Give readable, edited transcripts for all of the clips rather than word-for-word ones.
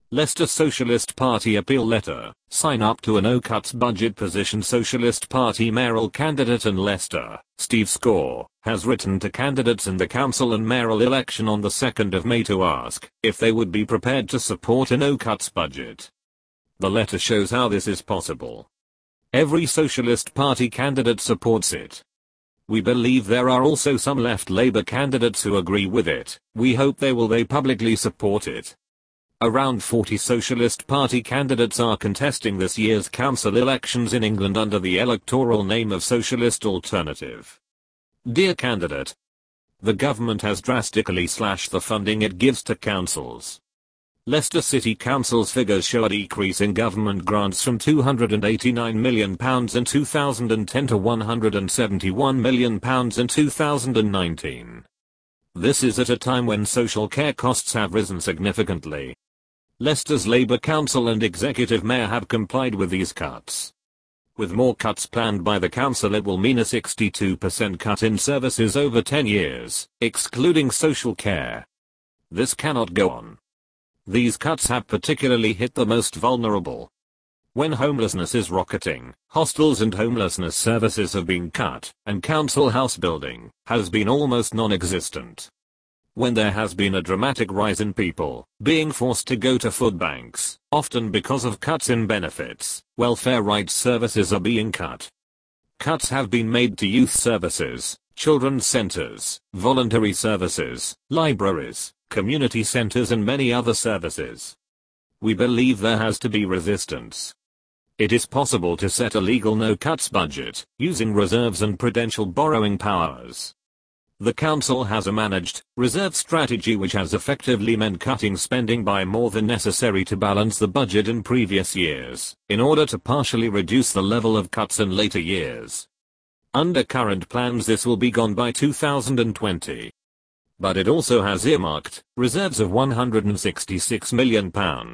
Leicester Socialist Party appeal letter. Sign up to a no cuts budget position. Socialist Party mayoral candidate in Leicester, Steve Score, has written to candidates in the council and mayoral election on the 2nd of May to ask if they would be prepared to support a no cuts budget. The letter shows how this is possible. Every Socialist Party candidate supports it. We believe there are also some left Labour candidates who agree with it. We hope they publicly support it. Around 40 Socialist Party candidates are contesting this year's council elections in England under the electoral name of Socialist Alternative. Dear candidate, the government has drastically slashed the funding it gives to councils. Leicester City Council's figures show a decrease in government grants from £289 million in 2010 to £171 million in 2019. This is at a time when social care costs have risen significantly. Leicester's Labour Council and Executive Mayor have complied with these cuts. With more cuts planned by the council, it will mean a 62% cut in services over 10 years, excluding social care. This cannot go on. These cuts have particularly hit the most vulnerable. When homelessness is rocketing, hostels and homelessness services have been cut, and council house building has been almost non-existent. When there has been a dramatic rise in people being forced to go to food banks, often because of cuts in benefits, welfare rights services are being cut. Cuts have been made to youth services, children's centers, voluntary services, libraries, community centers and many other services. We believe there has to be resistance. It is possible to set a legal no-cuts budget, using reserves and prudential borrowing powers. The council has a managed, reserve strategy which has effectively meant cutting spending by more than necessary to balance the budget in previous years, in order to partially reduce the level of cuts in later years. Under current plans this will be gone by 2020. But it also has earmarked reserves of £166 million.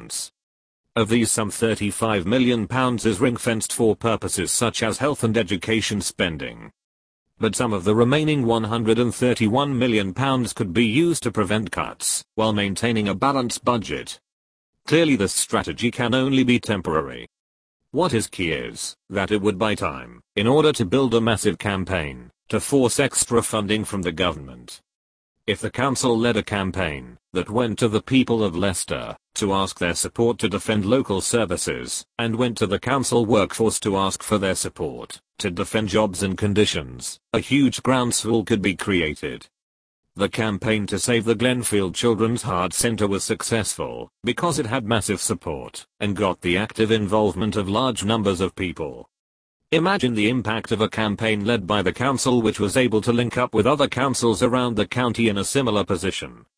Of these, some £35 million is ring-fenced for purposes such as health and education spending. But some of the remaining £131 million could be used to prevent cuts, while maintaining a balanced budget. Clearly this strategy can only be temporary. What is key is that it would buy time, in order to build a massive campaign, to force extra funding from the government. If the council led a campaign that went to the people of Leicester to ask their support to defend local services, and went to the council workforce to ask for their support to defend jobs and conditions, a huge groundswell could be created. The campaign to save the Glenfield Children's Heart Centre was successful because it had massive support and got the active involvement of large numbers of people. Imagine the impact of a campaign led by the council which was able to link up with other councils around the county in a similar position.